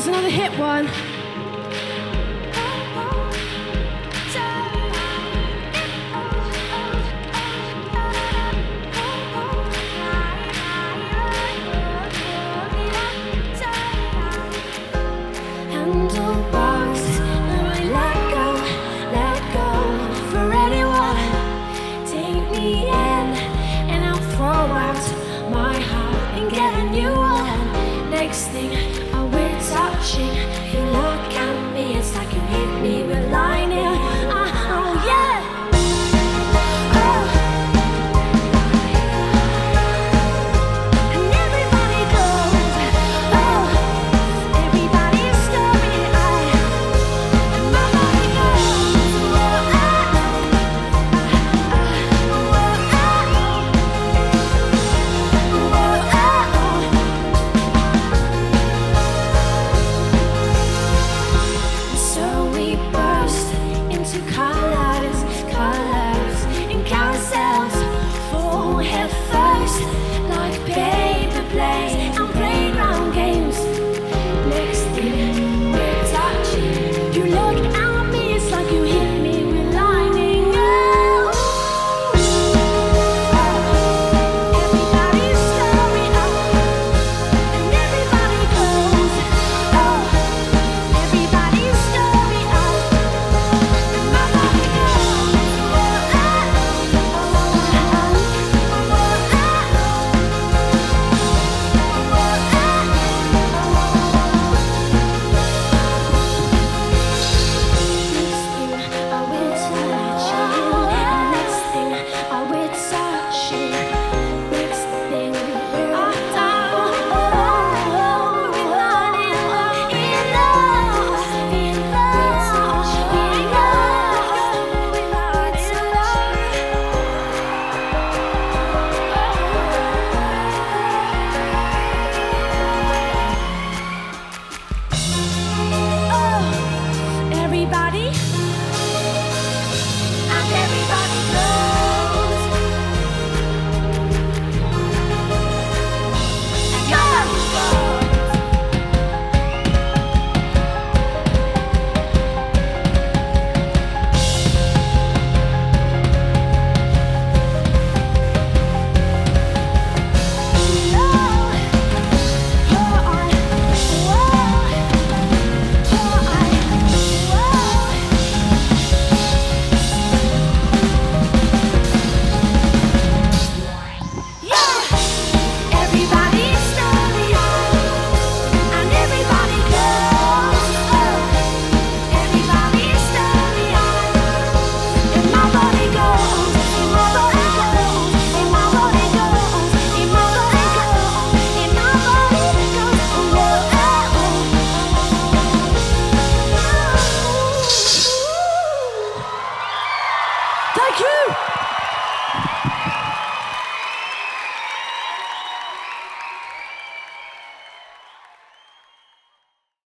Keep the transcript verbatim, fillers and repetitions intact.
another hit one. Handlebars, and I let go, let go for anyone. Take me in, and I'll throw out my heart and get a new one. Next thing, oh, we're touching. You look at me, it's like you hit me with lightning. Uh, oh yeah. Colors, colors, and carousels, full head first, like paper planes and playground games. Next thing, we're touching. You look at me, it's like you hit me with lightning. Oh, oh. Everybody's story up, and everybody goes. Oh, everybody's story up. Everybody, and everybody knows. And go! Thank you.